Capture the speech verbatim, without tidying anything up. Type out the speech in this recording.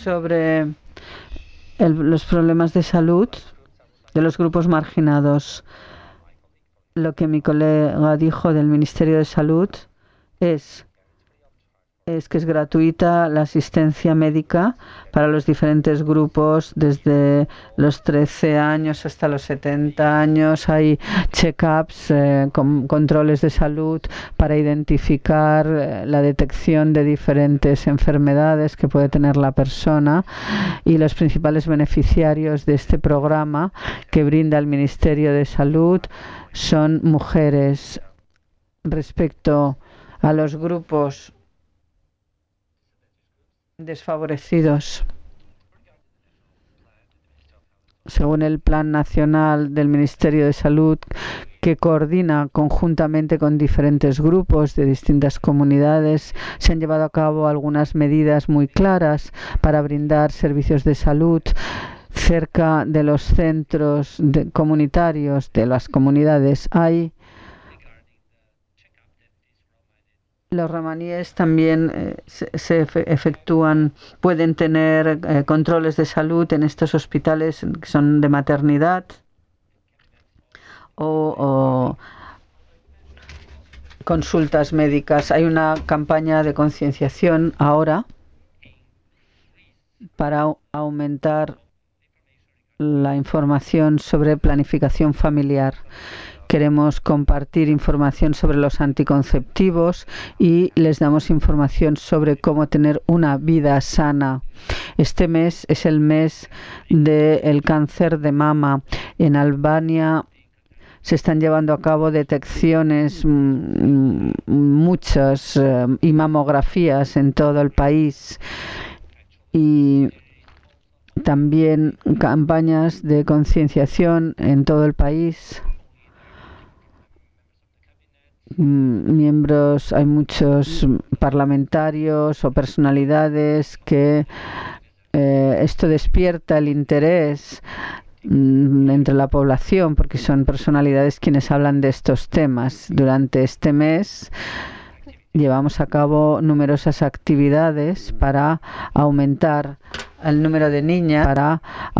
sobre el, los problemas de salud de los grupos marginados. Lo que mi colega dijo del Ministerio de Salud es, es que es gratuita la asistencia médica para los diferentes grupos, desde los trece años hasta los setenta años. Hay check-ups, eh, con controles de salud para identificar eh, la detección de diferentes enfermedades que puede tener la persona, y los principales beneficiarios de este programa que brinda el Ministerio de Salud son mujeres. Respecto a los grupos desfavorecidos, según el Plan Nacional del Ministerio de Salud, que coordina conjuntamente con diferentes grupos de distintas comunidades, se han llevado a cabo algunas medidas muy claras para brindar servicios de salud cerca de los centros de comunitarios de las comunidades. Hay Los romaníes también eh, se, se efectúan, pueden tener eh, controles de salud en estos hospitales que son de maternidad o, o consultas médicas. Hay una campaña de concienciación ahora para aumentar la información sobre planificación familiar. Queremos compartir información sobre los anticonceptivos y les damos información sobre cómo tener una vida sana. Este mes es el mes del cáncer de mama. En Albania se están llevando a cabo detecciones, mmm, muchas, eh, y mamografías en todo el país. Y también campañas de concienciación en todo el país. Miembros, hay muchos parlamentarios o personalidades que eh, esto despierta el interés mm, entre la población, porque son personalidades quienes hablan de estos temas. Durante este mes llevamos a cabo numerosas actividades para aumentar el número de niñas, para